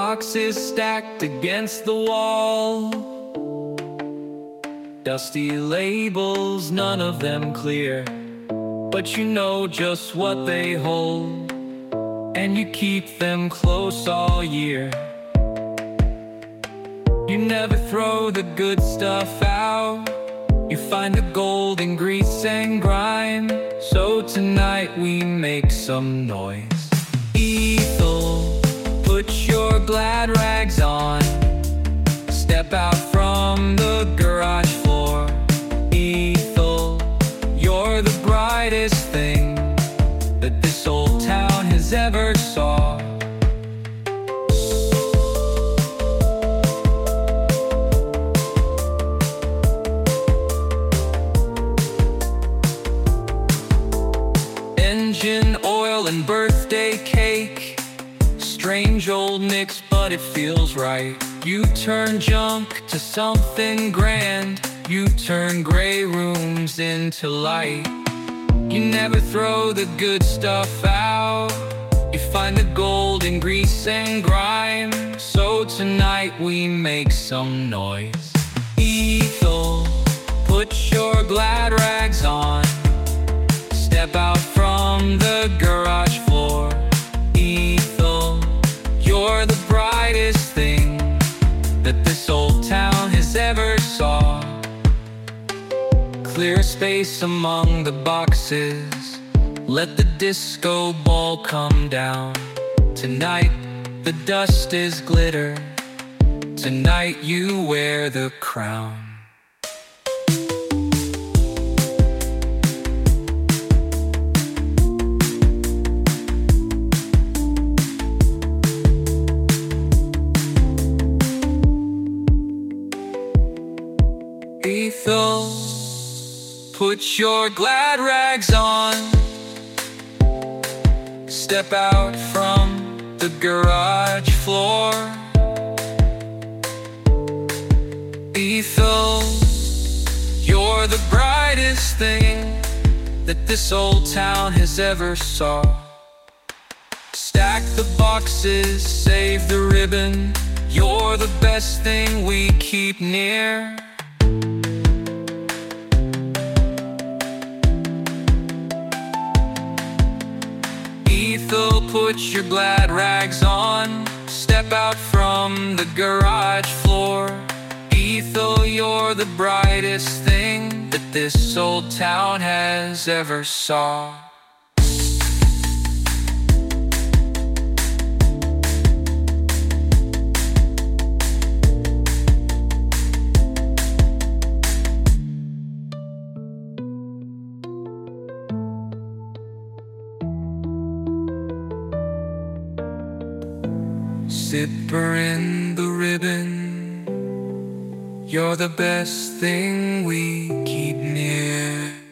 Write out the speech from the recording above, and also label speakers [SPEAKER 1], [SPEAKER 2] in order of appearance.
[SPEAKER 1] boxes stacked against the wall. Dusty labels, none of them clear, but you know just what they hold, and you keep them close all year. You never throw the good stuff out, you find the gold in grease and grime. So tonight we make some noise. Ethel, put your glad rags on, step out from the garage floor. Ethel, you're the brightest thing that this old town has ever saw. Engine oil and birthday cake, strange old mix, but it feels right. You turn junk to something grand, you turn gray rooms into light. You never throw the good stuff out, you find the gold in grease and grime. So tonight we make some noise. Ethel, put your glad rags on, step out from the garage floor. Ethel, you're the brightest thing that this old town has ever saw. Clear space among the boxes, let the disco ball come down. Tonight the dust is glitter, tonight you wear the crown. Ethel, put your glad rags on, step out from the garage floor. Ethel, you're the brightest thing that this old town has ever saw. Stack the boxes, save the ribbon, you're the best thing we keep near. Ethel, put your glad rags on, step out from the garage floor. Ethel, you're the brightest thing that this old town has ever saw. Zipper in the ribbon, you're the best thing we keep near.